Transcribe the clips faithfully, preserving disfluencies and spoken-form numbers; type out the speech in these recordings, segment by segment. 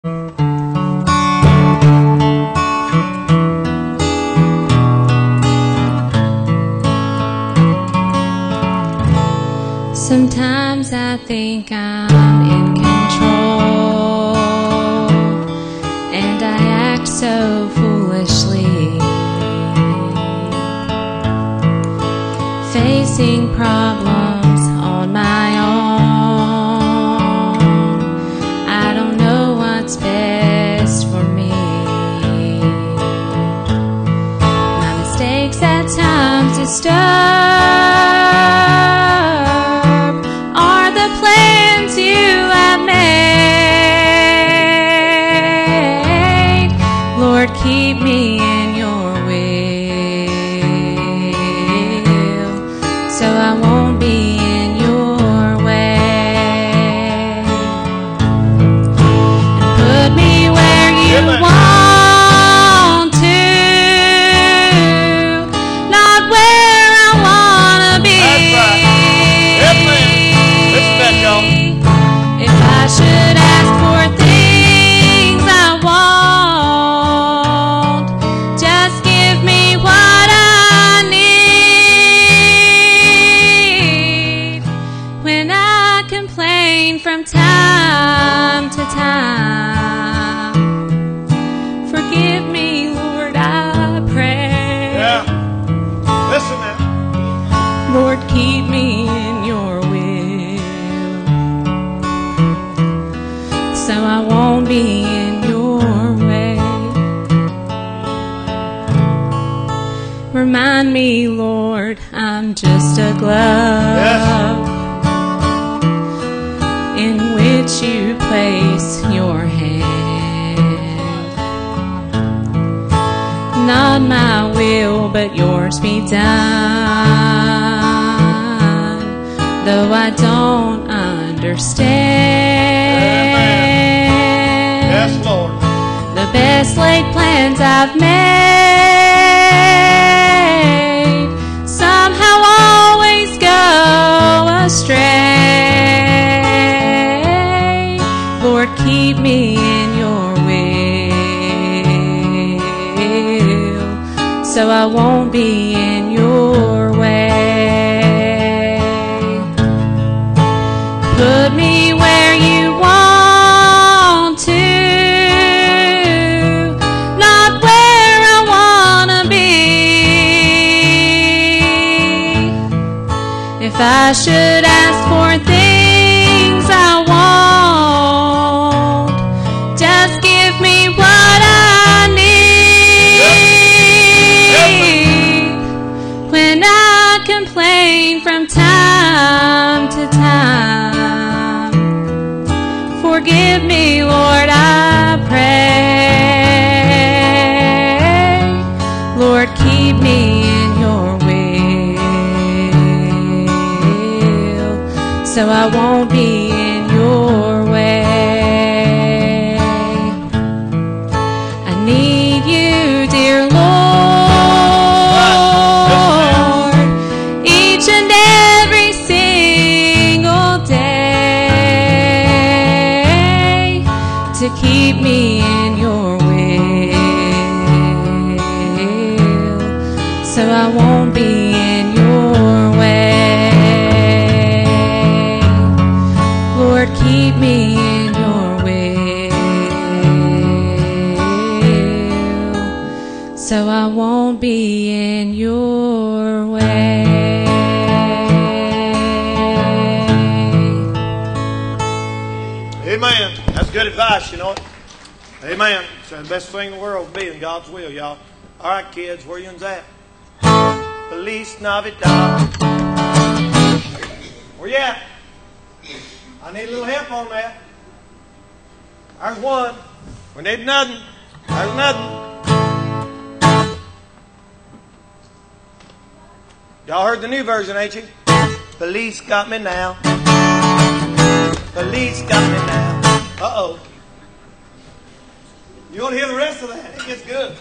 Sometimes I think I'm in control, and I act so foolishly, facing problems on my own. I don't know what's best for me. My mistakes at times disturb keep me in your will, so I won't be in your way. And put me where you Amen. Want to, not where I wanna be. That's right. Amen. Listen to that, y'all. If I should ask for things I want, from time to time, forgive me, Lord, I pray. Yeah, listen now. Lord, keep me in your will, so I won't be in your way. Remind me, Lord, I'm just a glove. Yes. In which you place your hand. Not my will, but yours be done, though I don't understand. Amen. Yes, Lord. The best laid plans I've made somehow always go astray. Lord, keep me in your will, so I won't be in your way. Put me where you want to, not where I wanna be. If I should ask for things I want, from time to time, forgive me, Lord, I pray. Lord, keep me in your will, so I won't be in your way. I need you, dear Lord, to keep me in your will, so I won't be in your way. Lord, keep me in your will, so I won't be in your way. Amen. That's good advice, you know it. Amen. It's the best thing in the world to be in God's will, y'all. All right, kids, where you at? Feliz Navidad. Where you at? I need a little help on that. There's one. We need nothing. There's nothing. Y'all heard the new version, ain't you? Feliz got me now. Feliz got me now. Uh-oh. You want to hear the rest of that? It gets good.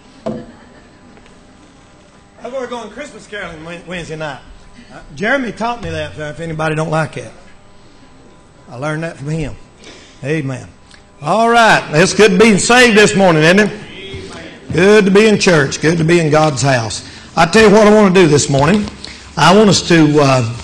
That's where we're going Christmas caroling Wednesday night. Uh, Jeremy taught me that, if anybody don't like it. I learned that from him. Amen. All right. It's good to be saved this morning, isn't it? Good to be in church. Good to be in God's house. I tell you what I want to do this morning. I want us to uh,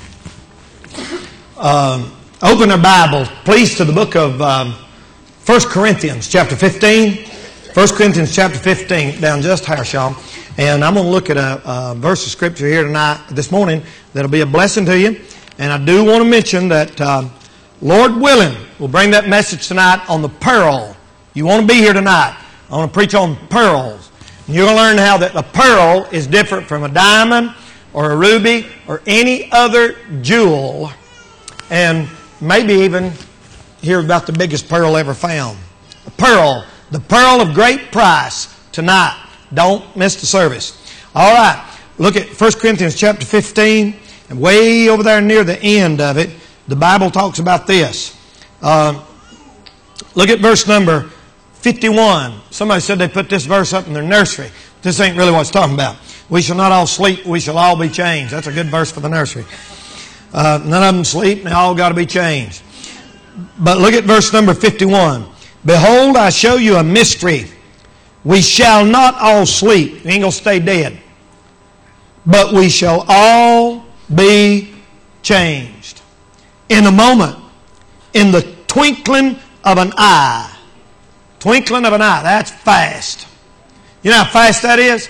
uh, open our Bible, please, to the book of um, First Corinthians, chapter fifteen. First Corinthians, chapter fifteen, down just Harshaw. And I'm going to look at a, a verse of Scripture here tonight, this morning, that'll be a blessing to you. And I do want to mention that, uh, Lord willing, we'll bring that message tonight on the pearl. You want to be here tonight. I want to preach on pearls. And you're going to learn how that a pearl is different from a diamond or a ruby or any other jewel. And maybe even hear about the biggest pearl ever found. A pearl, the pearl of great price tonight. Don't miss the service. All right, look at First Corinthians chapter fifteen. And way over there near the end of it, the Bible talks about this. Uh, look at verse number fifty-one. Somebody said they put this verse up in their nursery. This ain't really what it's talking about. We shall not all sleep, we shall all be changed. That's a good verse for the nursery. Uh, none of them sleep, and they all got to be changed. But look at verse number fifty-one. Behold, I show you a mystery. We shall not all sleep. We ain't going to stay dead. But we shall all be changed. In a moment. In the twinkling of an eye. Twinkling of an eye. That's fast. You know how fast that is?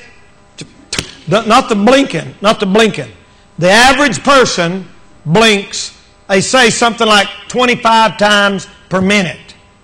Not the blinking. Not the blinking. The average person blinks, they say something like twenty-five times per minute.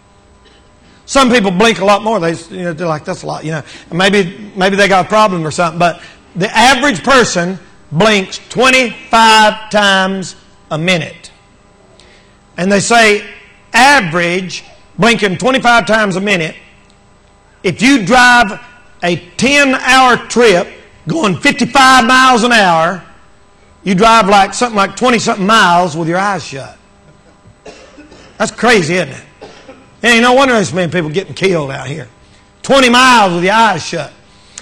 Some people blink a lot more. They, you know, they're like, that's a lot, you know. Maybe, maybe they got a problem or something. But the average person blinks twenty-five times a minute. And they say average blinking twenty-five times a minute. If you drive a ten-hour trip going fifty-five miles an hour, you drive like something like twenty-something miles with your eyes shut. That's crazy, isn't it? And ain't no wonder there's so many people getting killed out here. twenty miles with your eyes shut.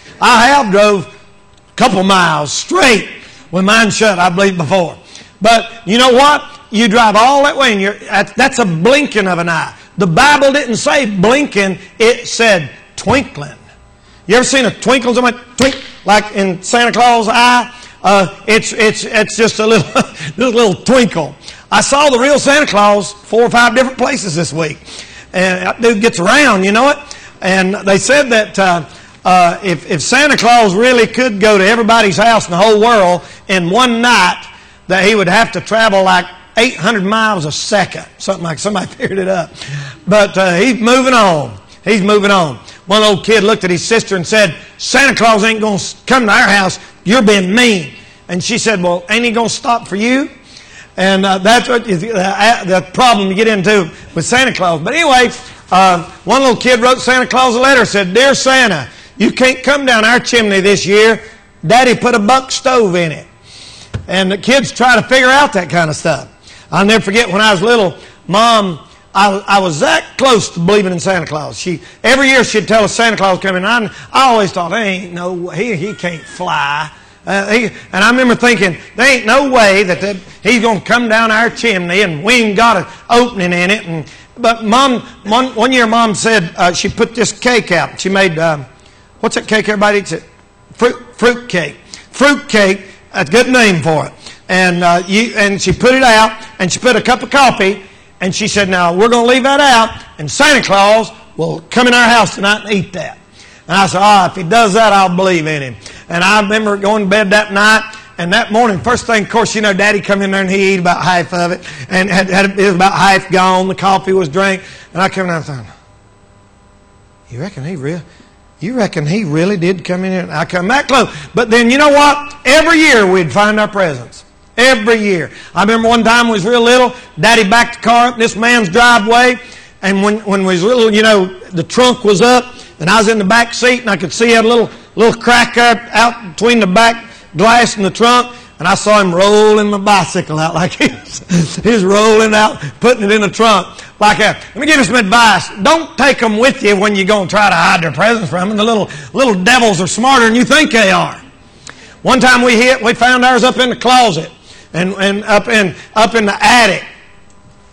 I have drove a couple miles straight with mine shut, I believe, before. But you know what? You drive all that way, and you're, that's a blinking of an eye. The Bible didn't say blinking, it said twinkling. You ever seen a twinkle, somebody twink, like in Santa Claus' eye? Uh, it's it's it's just a little, just a little twinkle. I saw the real Santa Claus four or five different places this week. And that dude gets around, you know it? And they said that uh, uh, if, if Santa Claus really could go to everybody's house in the whole world in one night, that he would have to travel like eight hundred miles a second. Something like somebody figured it up. But uh, he's moving on. He's moving on. One old kid looked at his sister and said, Santa Claus ain't going to come to our house. You're being mean. And she said, well, ain't he going to stop for you? And uh, that's what is, uh, the problem you get into with Santa Claus. But anyway, uh, one little kid wrote Santa Claus a letter, said, Dear Santa, you can't come down our chimney this year. Daddy put a buck stove in it. And the kids try to figure out that kind of stuff. I'll never forget when I was little, Mom, I, I was that close to believing in Santa Claus. She Every year she'd tell us Santa Claus coming. I, I always thought, there ain't no way, he, he can't fly. Uh, he, and I remember thinking, there ain't no way that, that he's going to come down our chimney and we ain't got an opening in it. And But Mom, one, one year Mom said uh, she put this cake out. She made, um, what's that cake everybody eats? It? Fruit, fruit cake. Fruit cake, that's a good name for it. And, uh, you, and she put it out and she put a cup of coffee and she said, now we're going to leave that out and Santa Claus will come in our house tonight and eat that. And I said, ah, oh, if he does that, I'll believe in him. And I remember going to bed that night, and that morning, first thing, of course, you know, Daddy come in there and he ate about half of it, and had, had, it was about half gone. The coffee was drank, and I come down and thought, you reckon he really, you reckon he really did come in here? And I come back close. But then, you know what? Every year we'd find our presents. Every year. I remember one time we was real little, Daddy backed the car up in this man's driveway, and when, when we was little, you know, the trunk was up, and I was in the back seat, and I could see he had a little little crack up out between the back glass and the trunk, and I saw him rolling my bicycle out like he was, he was rolling out, putting it in the trunk like that. Let me give you some advice. Don't take them with you when you're going to try to hide their presents from them. The little little devils are smarter than you think they are. One time we hit, we found ours up in the closet and, and up in up in the attic.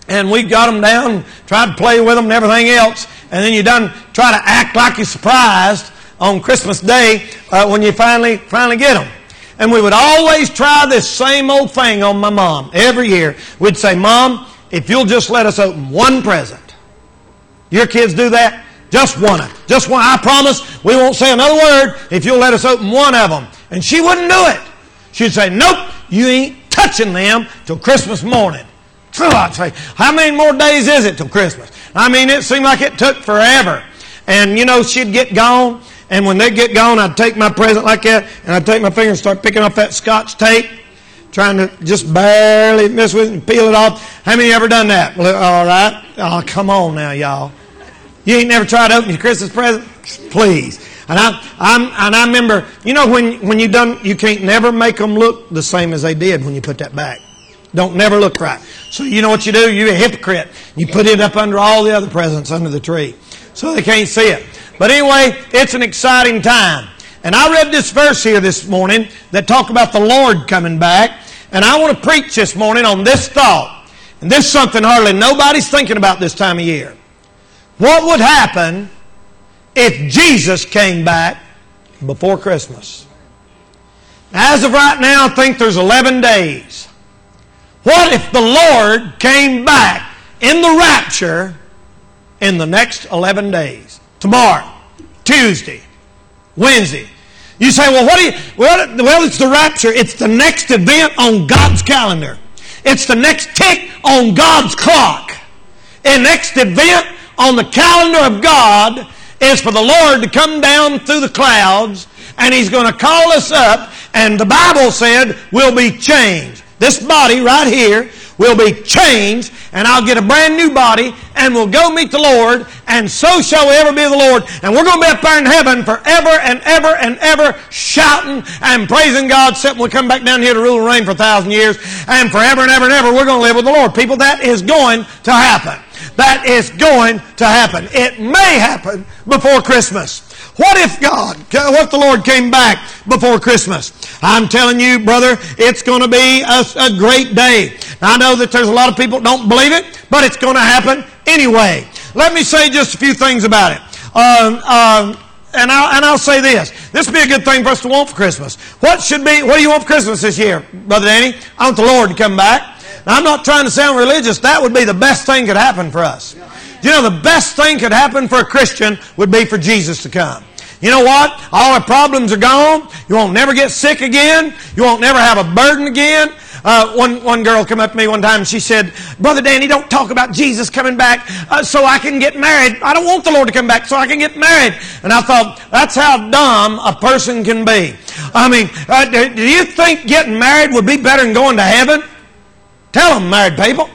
And we got them down, tried to play with them and everything else. And then you done try to act like you're surprised on Christmas Day uh, when you finally finally get them. And we would always try this same old thing on my mom. Every year we'd say, Mom, if you'll just let us open one present. Your kids do that? Just one. Just one. I promise we won't say another word if you'll let us open one of them. And she wouldn't do it. She'd say, nope, you ain't touching them till Christmas morning. So I'd say, how many more days is it till Christmas? I mean, it seemed like it took forever. And, you know, she'd get gone. And when they'd get gone, I'd take my present like that, and I'd take my finger and start picking off that Scotch tape, trying to just barely mess with it and peel it off. How many ever done that? Well, all right. Oh, come on now, y'all. You ain't never tried to open your Christmas present? Please. And I, I'm, and I remember, you know, when, when you done, you can't never make them look the same as they did when you put that back. Don't never look right. So you know what you do? You're a hypocrite. You put it up under all the other presents under the tree so they can't see it. But anyway, it's an exciting time. And I read this verse here this morning that talk about the Lord coming back. And I want to preach this morning on this thought. And this is something hardly nobody's thinking about this time of year. What would happen if Jesus came back before Christmas? As of right now, I think there's eleven days. What if the Lord came back in the rapture in the next eleven days? Tomorrow, Tuesday, Wednesday. You say, well, what do you, well, well, it's the rapture. It's the next event on God's calendar. It's the next tick on God's clock. The next event on the calendar of God is for the Lord to come down through the clouds, and He's going to call us up, and the Bible said we'll be changed. This body right here will be changed, and I'll get a brand new body, and we'll go meet the Lord, and so shall we ever be the Lord. And we're going to be up there in heaven forever and ever and ever, shouting and praising God, except when we come back down here to rule and reign for a thousand years, and forever and ever and ever, we're going to live with the Lord. People, that is going to happen. That is going to happen. It may happen before Christmas. What if God, what if the Lord came back before Christmas? I'm telling you, brother, it's going to be a, a great day. Now, I know that there's a lot of people that don't believe it, but it's going to happen anyway. Let me say just a few things about it. Um, um, and, I'll, and I'll say this. This would be a good thing for us to want for Christmas. What should be, what do you want for Christmas this year, Brother Danny? I want the Lord to come back. Now, I'm not trying to sound religious. That would be the best thing could happen for us. You know, the best thing could happen for a Christian would be for Jesus to come. You know what? All our problems are gone. You won't never get sick again. You won't never have a burden again. Uh, one, one girl came up to me one time and she said, Brother Danny, don't talk about Jesus coming back uh, so I can get married. I don't want the Lord to come back so I can get married. And I thought, that's how dumb a person can be. I mean, uh, do, do you think getting married would be better than going to heaven? Tell them, married people.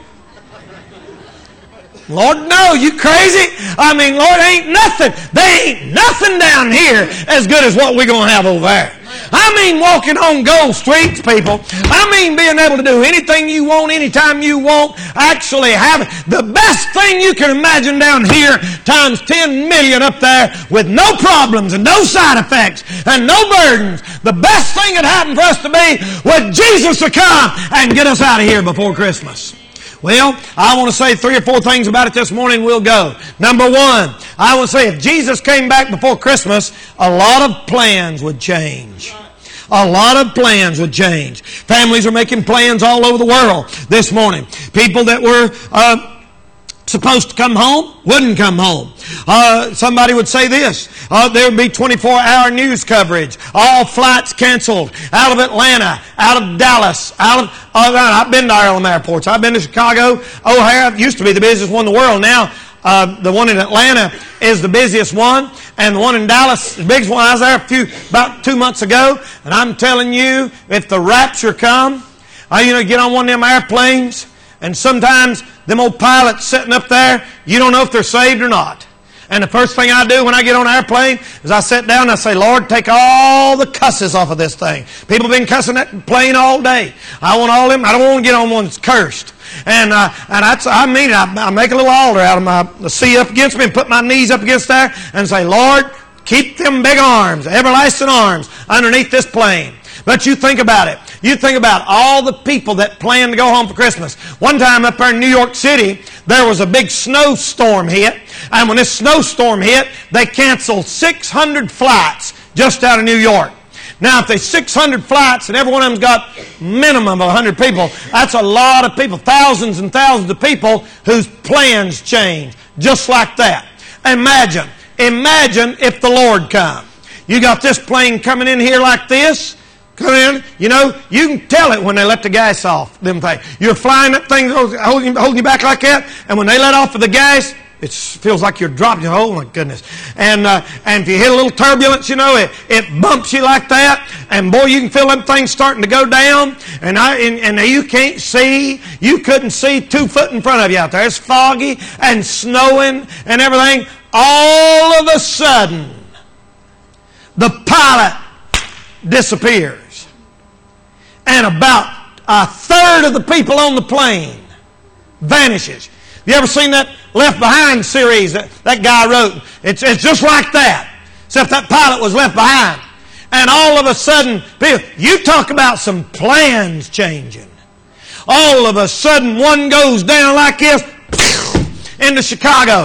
Lord, no, you crazy? I mean, Lord, ain't nothing. There ain't nothing down here as good as what we're going to have over there. I mean walking on gold streets, people. I mean being able to do anything you want, anytime you want, actually have it. The best thing you can imagine down here times ten million up there with no problems and no side effects and no burdens. The best thing that happened for us to be was Jesus to come and get us out of here before Christmas. Well, I want to say three or four things about it this morning. We'll go. Number one, I want to say if Jesus came back before Christmas, a lot of plans would change. A lot of plans would change. Families are making plans all over the world this morning. People that were uh, supposed to come home wouldn't come home. Uh, somebody would say this. Uh, there would be twenty-four hour news coverage. All flights canceled out of Atlanta, out of Dallas, out of... Uh, I've been to Ireland airports. I've been to Chicago. O'Hare used to be the busiest one in the world. Now, uh, the one in Atlanta is the busiest one. And the one in Dallas, the biggest one. I was there a few, about two months ago. And I'm telling you, if the rapture come, uh, you know, get on one of them airplanes. And sometimes them old pilots sitting up there, you don't know if they're saved or not. And the first thing I do when I get on an airplane is I sit down and I say, Lord, take all the cusses off of this thing. People have been cussing that plane all day. I want all them. I don't want to get on one that's cursed. And uh, and that's, I mean it. I, I make a little altar out of my the sea up against me and put my knees up against there and say, Lord, keep them big arms, everlasting arms underneath this plane. But you think about it. You think about all the people that plan to go home for Christmas. One time up there in New York City, there was a big snowstorm hit. And when this snowstorm hit, they canceled six hundred flights just out of New York. Now, if there's six hundred flights and every one of them's got minimum of one hundred people, that's a lot of people, thousands and thousands of people whose plans change just like that. Imagine, imagine if the Lord come. You got this plane coming in here like this, come in, you know, you can tell it when they let the gas off, them things. You're flying that thing, holding, holding you back like that, and when they let off of the gas, it feels like you're dropping. Oh, my goodness. And uh, and if you hit a little turbulence, you know, it, it bumps you like that. And, boy, you can feel them things starting to go down. And, I, and, and you can't see. You couldn't see two foot in front of you out there. It's foggy and snowing and everything. All of a sudden, the pilot disappears. And about a third of the people on the plane vanishes. You ever seen that Left Behind series that, that guy wrote? It's, it's just like that, except that pilot was left behind. And all of a sudden, people, you talk about some plans changing. All of a sudden, one goes down like this, into Chicago,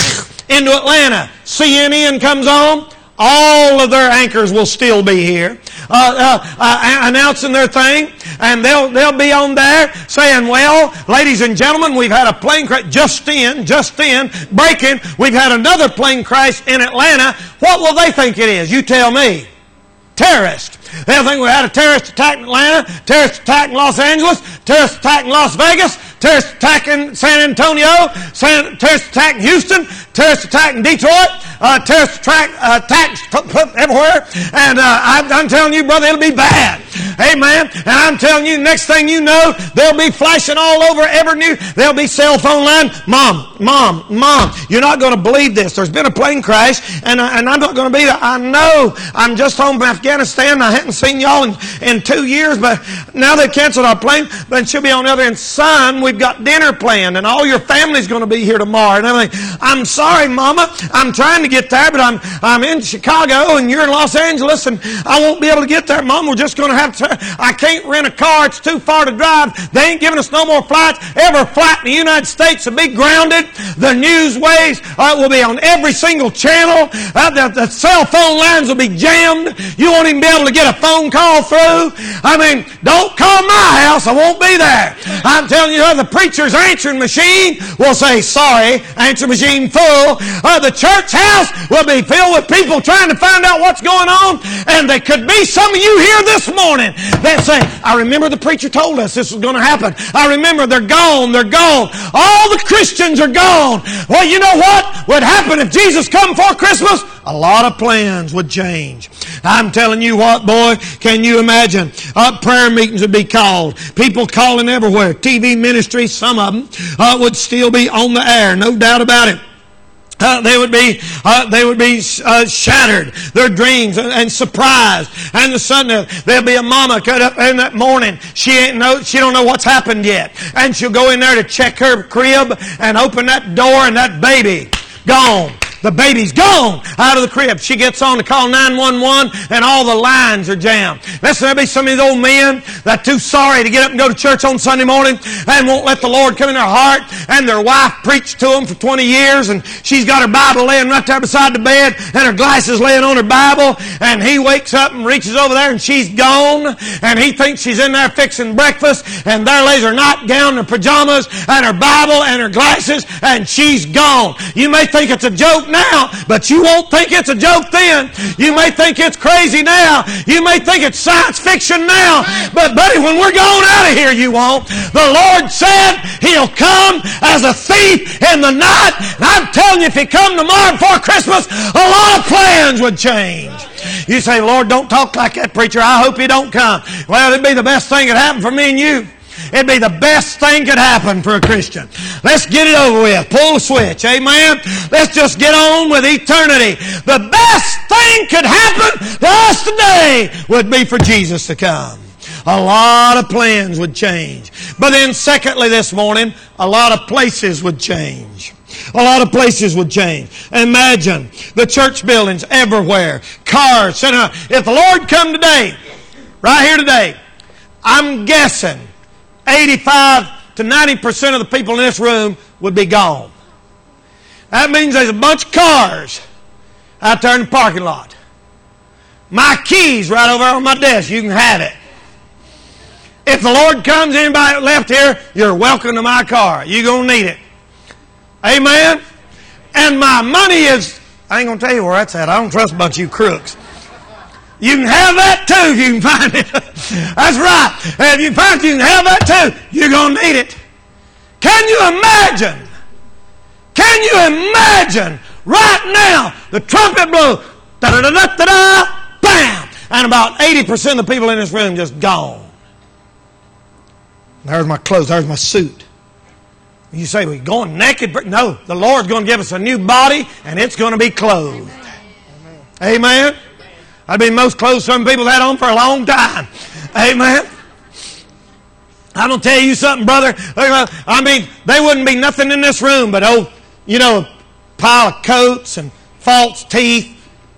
into Atlanta. C N N comes on. All of their anchors will still be here, uh, uh, uh, announcing their thing, and they'll they'll be on there saying, "Well, ladies and gentlemen, we've had a plane crash just in, just in, breaking. We've had another plane crash in Atlanta. What will they think it is? You tell me." Terrorist. They'll think we had a terrorist attack in Atlanta, terrorist attack in Los Angeles, terrorist attack in Las Vegas, terrorist attack in San Antonio, San, terrorist attack in Houston, terrorist attack in Detroit, uh, terrorist attack, uh, attacks everywhere. And uh, I'm, I'm telling you, brother, it'll be bad. Amen. And I'm telling you, next thing you know, they'll be flashing all over every new, there'll be cell phone line. Mom, mom, mom, you're not going to believe this. There's been a plane crash, and, and I'm not going to be there. I know. I'm just home from Afghanistan. I hadn't seen y'all in, in two years, but now they've canceled our plane. But she'll be on the other end. Son, we've got dinner planned, and all your family's going to be here tomorrow. And I'm like, I'm sorry, Mama. I'm trying to get there, but I'm I'm in Chicago, and you're in Los Angeles, and I won't be able to get there. Mom, we're just going to have to. I can't rent a car. It's too far to drive. They ain't giving us no more flights. Every flight in the United States will be grounded. The newsways uh, will be on every single channel. Uh, the, the cell phone lines will be jammed. You won't even be able to get a phone call through. I mean, don't call my house. I won't be there. I'm telling you, the preacher's answering machine will say, sorry, answer machine full. Uh, the church house will be filled with people trying to find out what's going on. And there could be some of you here this morning that say, I remember the preacher told us this was going to happen. I remember they're gone. They're gone. All the Christians are gone. Well, you know what would happen if Jesus come for Christmas? A lot of plans would change. I'm telling you what, boy, can you imagine? Uh, prayer meetings would be called. People calling everywhere. T V ministries, some of them, uh, would still be on the air. No doubt about it. Uh, they would be, uh, they would be uh, shattered, their dreams, and, and surprised. And suddenly there'll be a mama cut up in that morning. She ain't know, she don't know what's happened yet, and she'll go in there to check her crib and open that door, and that baby gone. The baby's gone out of the crib. She gets on to call nine one one, and all the lines are jammed. Listen, there'll be some of these old men that are too sorry to get up and go to church on Sunday morning and won't let the Lord come in their heart, and their wife preached to them for twenty years, and she's got her Bible laying right there beside the bed, and her glasses laying on her Bible, and he wakes up and reaches over there, and she's gone, and he thinks she's in there fixing breakfast, and there lays her nightgown, her pajamas, and her Bible, and her glasses, and she's gone. You may think it's a joke now, but you won't think it's a joke then. You may think it's crazy now. You may think it's science fiction now. But buddy, when we're going out of here, you won't. The Lord said He'll come as a thief in the night. And I'm telling you, if He come tomorrow before Christmas, a lot of plans would change. You say, Lord, don't talk like that, preacher. I hope He don't come. Well, it'd be the best thing that happened for me and you. It'd be the best thing could happen for a Christian. Let's get it over with. Pull the switch. Amen. Let's just get on with eternity. The best thing could happen to us today would be for Jesus to come. A lot of plans would change. But then secondly this morning, a lot of places would change. A lot of places would change. Imagine the church buildings everywhere. Cars. If the Lord come today, right here today, I'm guessing eighty-five to ninety percent of the people in this room would be gone. That means there's a bunch of cars out there in the parking lot. My key's right over on my desk. You can have it. If the Lord comes, anybody left here, you're welcome to my car. You're going to need it. Amen? And my money is, I ain't going to tell you where that's at. I don't trust a bunch of you crooks. You can have that too if you can find it. That's right. And if you find it, you can have that too. You're going to need it. Can you imagine? Can you imagine right now the trumpet blow, da-da-da-da-da-da, bam, and about eighty percent of the people in this room just gone. There's my clothes. There's my suit. You say, we're going naked? No, the Lord's going to give us a new body, and it's going to be clothed. Amen. Amen. I've been most clothes some people had on for a long time. Amen. I'm going to tell you something, brother. I mean, there wouldn't be nothing in this room but, oh, you know, a pile of coats and false teeth,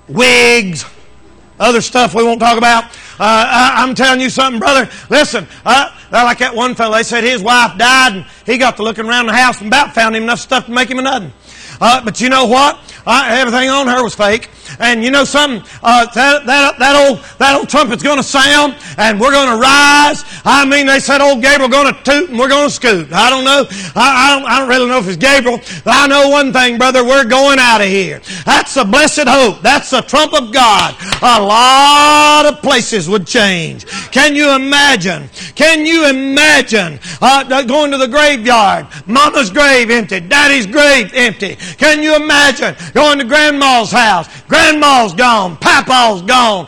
wigs, other stuff we won't talk about. Uh, I, I'm telling you something, brother. Listen, uh, like that one fellow, they said his wife died and he got to looking around the house and about found him enough stuff to make him a nothing. Uh, but you know what? Uh, everything on her was fake. And you know something? Uh, that, that, that, old, that old trumpet's going to sound and we're going to rise. I mean, they said old Gabriel going to toot and we're going to scoot. I don't know. I, I, don't, I don't really know if it's Gabriel. But I know one thing, brother. We're going out of here. That's the blessed hope. That's the trump of God. A lot of places would change. Can you imagine? Can you imagine uh, going to the graveyard? Mama's grave empty. Daddy's grave empty. Can you imagine going to grandma's house? Grandma's gone. Papa's gone.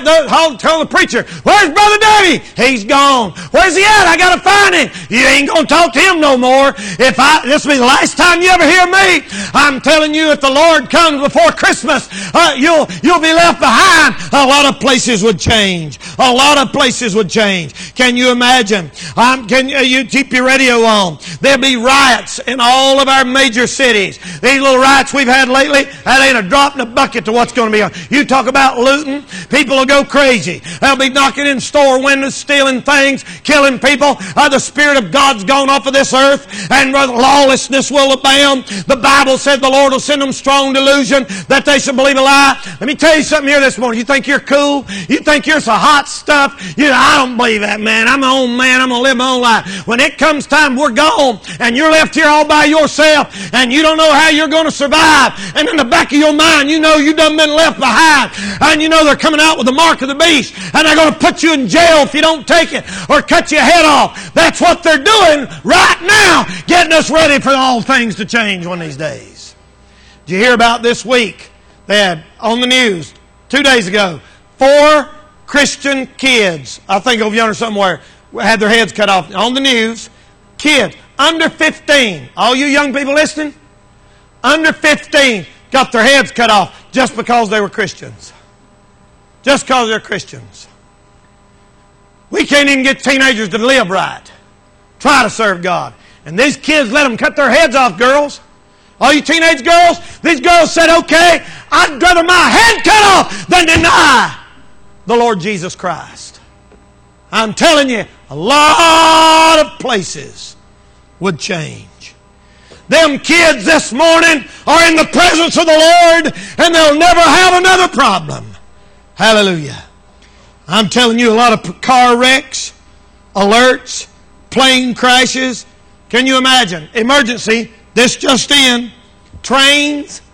Tell the preacher, where's Brother Daddy? He's gone. Where's he at? I got to find him. You ain't going to talk to him no more. If I, this will be the last time you ever hear me. I'm telling you, if the Lord comes before Christmas, uh, you'll, you'll be left behind. A lot of places would change. A lot of places would change. Can you imagine? Um, can you, you keep your radio on? There'll be riots in all of our major cities. These little riots we've had lately, that ain't a drop in a bucket to what's going to be on. You talk about looting, people will go crazy. They'll be knocking in store windows, stealing things, killing people. Uh, the Spirit of God's gone off of this earth, and lawlessness will abound. The Bible said the Lord will send them strong delusion that they should believe a lie. Let me tell you something here this morning. You think you're cool? You think you're so hot stuff? You know, I don't believe that, man. I'm my own man. I'm going to live my own life. When it comes time, we're gone, and you're left here all by yourself, and you don't know how you're going to survive. And in the back of your mind, you know you done been left behind, and you know they're coming out with the mark of the beast, and they're going to put you in jail if you don't take it, or cut your head off. That's what they're doing right now, getting us ready for all things to change one of these days. Did you hear about this week? They had on the news two days ago, four Christian kids, I think over yonder somewhere, had their heads cut off on the news. Kids under fifteen, all you young people listening, under fifteen got their heads cut off just because they were Christians. Just because they're Christians. We can't even get teenagers to live right. Try to serve God. And these kids let them cut their heads off, girls. All you teenage girls, these girls said, okay, I'd rather my head cut off than deny the Lord Jesus Christ. I'm telling you, a lot of places would change. Them kids this morning are in the presence of the Lord, and they'll never have another problem. Hallelujah. I'm telling you, a lot of car wrecks, alerts, plane crashes. Can you imagine? Emergency, this just in, trains,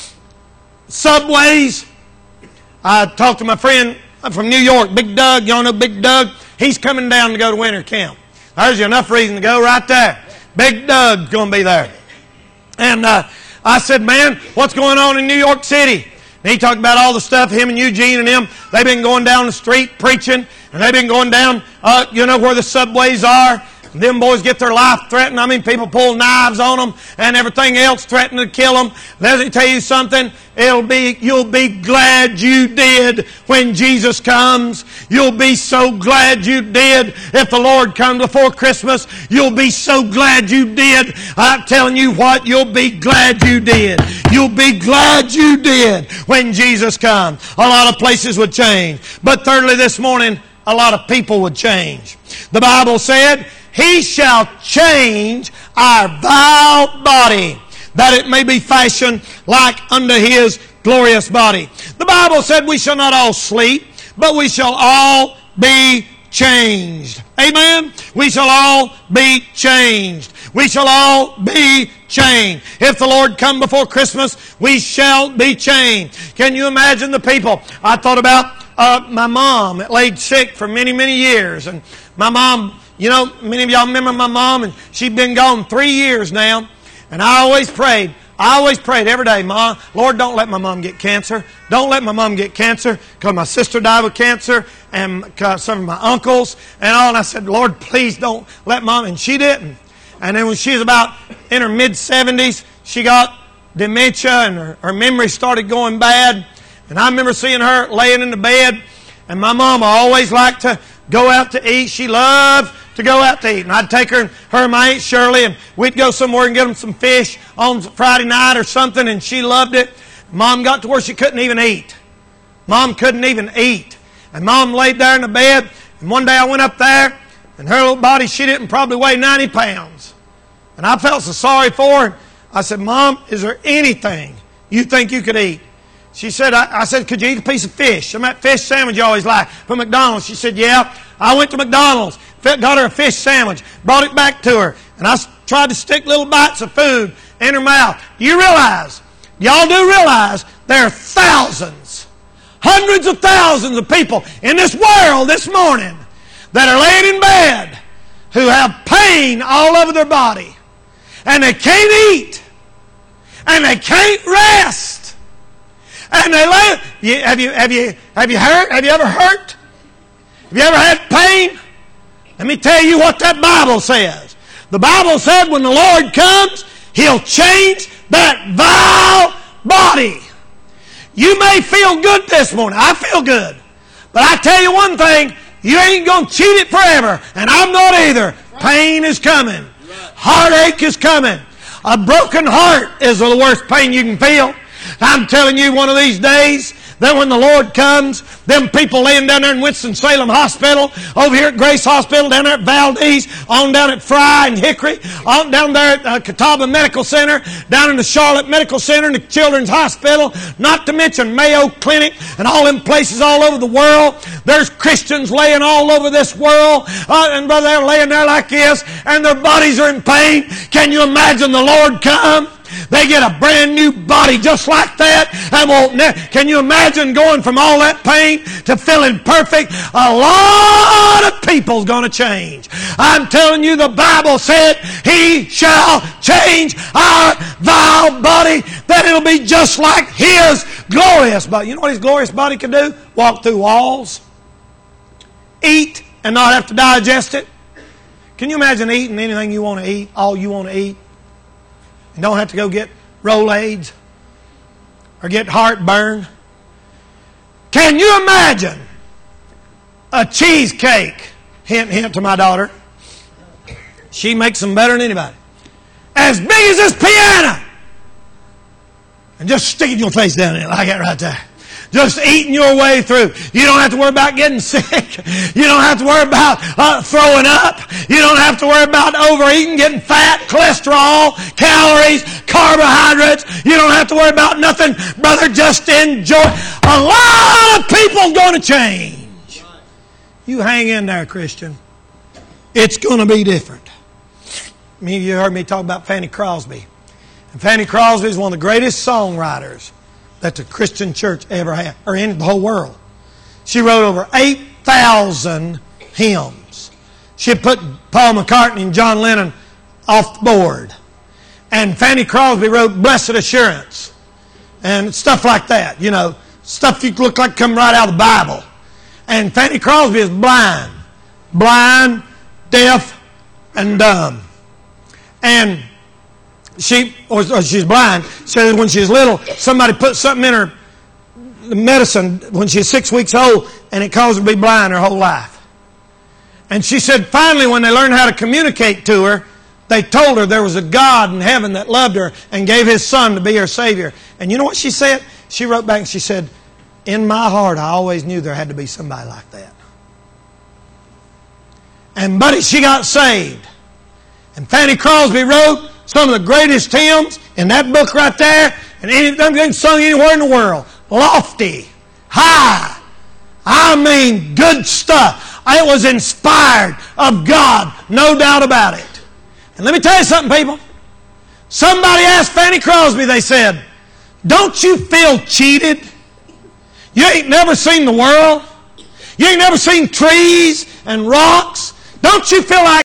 subways. I talked to my friend from New York, Big Doug. Y'all know Big Doug? He's coming down to go to winter camp. There's enough reason to go right there. Big Doug's going to be there. And uh, I said, man, what's going on in New York City? And he talked about all the stuff, him and Eugene and them. They've been going down the street preaching, and they've been going down, uh, you know, where the subways are. And them boys get their life threatened. I mean, people pull knives on them and everything else, threatening to kill them. Let me tell you something. It'll be, you'll be glad you did when Jesus comes. You'll be so glad you did if the Lord comes before Christmas. You'll be so glad you did. I'm telling you what, you'll be glad you did. You'll be glad you did when Jesus comes. A lot of places would change. But thirdly this morning, a lot of people would change. The Bible said, He shall change our vile body, that it may be fashioned like unto His glorious body. The Bible said we shall not all sleep, but we shall all be changed. Amen? We shall all be changed. We shall all be changed. If the Lord come before Christmas, we shall be changed. Can you imagine the people? I thought about uh, my mom that laid sick for many, many years. And my mom, you know, many of y'all remember my mom, and she'd been gone three years now. And I always prayed, I always prayed every day, Mom, Lord, don't let my mom get cancer. Don't let my mom get cancer, because my sister died with cancer, and some of my uncles and all. And I said, Lord, please don't let Mom. And she didn't. And then when she was about in her mid-seventies, she got dementia, and her, her memory started going bad. And I remember seeing her laying in the bed, and my mama always liked to go out to eat. She loved to go out to eat. And I'd take her and her and my Aunt Shirley, and we'd go somewhere and get them some fish on Friday night or something, and she loved it. Mom got to where she couldn't even eat. Mom couldn't even eat. And Mom laid there in the bed, and one day I went up there, and her little body, she didn't probably weigh ninety pounds. And I felt so sorry for her. I said, Mom, is there anything you think you could eat? She said, I, I said, could you eat a piece of fish? Some of that fish sandwich you always like from McDonald's. She said, yeah. I went to McDonald's, got her a fish sandwich, brought it back to her, and I tried to stick little bites of food in her mouth. You realize, y'all do realize, there are thousands, hundreds of thousands of people in this world this morning that are laying in bed who have pain all over their body, and they can't eat, and they can't rest. And they lay. You, have you have you have you hurt? Have you ever hurt? Have you ever had pain? Let me tell you what that Bible says. The Bible said when the Lord comes, He'll change that vile body. You may feel good this morning. I feel good. But I tell you one thing, you ain't going to cheat it forever. And I'm not either. Pain is coming. Heartache is coming. A broken heart is the worst pain you can feel. I'm telling you, one of these days, that when the Lord comes, them people laying down there in Winston-Salem Hospital, over here at Grace Hospital, down there at Valdez, on down at Fry and Hickory, on down there at uh, Catawba Medical Center, down in the Charlotte Medical Center and the Children's Hospital, not to mention Mayo Clinic and all them places all over the world. There's Christians laying all over this world, uh, and brother, they're laying there like this, and their bodies are in pain. Can you imagine the Lord come? They get a brand new body just like that, and won't ne- can you imagine going from all that pain to feeling perfect? A lot of people's going to change. I'm telling you, the Bible said He shall change our vile body, that it'll be just like His glorious body. You know what His glorious body can do? Walk through walls, eat, and not have to digest it. Can you imagine eating anything you want to eat, all you want to eat? And don't have to go get Rolaids or get heartburn. Can you imagine a cheesecake? Hint, hint to my daughter. She makes them better than anybody. As big as this piano. And just sticking your face down in it like that right there. Just eating your way through. You don't have to worry about getting sick. You don't have to worry about uh, throwing up. You don't have to worry about overeating, getting fat, cholesterol, calories, carbohydrates. You don't have to worry about nothing. Brother, just enjoy. A lot of people's going to change. You hang in there, Christian. It's going to be different. Many of you heard me talk about Fanny Crosby. And Fanny Crosby is one of the greatest songwriters that the Christian church ever had, or in the whole world. She wrote over eight thousand hymns. She put Paul McCartney and John Lennon off the board. And Fanny Crosby wrote Blessed Assurance and stuff like that. You know, stuff you look like come right out of the Bible. And Fanny Crosby is blind. Blind, deaf, and dumb. And She, or, or she's blind, said when she was little, somebody put something in her medicine when she was six weeks old, and it caused her to be blind her whole life. And she said finally when they learned how to communicate to her, they told her there was a God in heaven that loved her and gave His Son to be her Savior. And you know what she said? She wrote back and she said, in my heart I always knew there had to be somebody like that. And buddy, she got saved. And Fanny Crosby wrote some of the greatest hymns in that book right there, and any, them been sung anywhere in the world. Lofty, high, I mean good stuff. It was inspired of God, no doubt about it. And let me tell you something, people. Somebody asked Fanny Crosby, they said, don't you feel cheated? You ain't never seen the world. You ain't never seen trees and rocks. Don't you feel like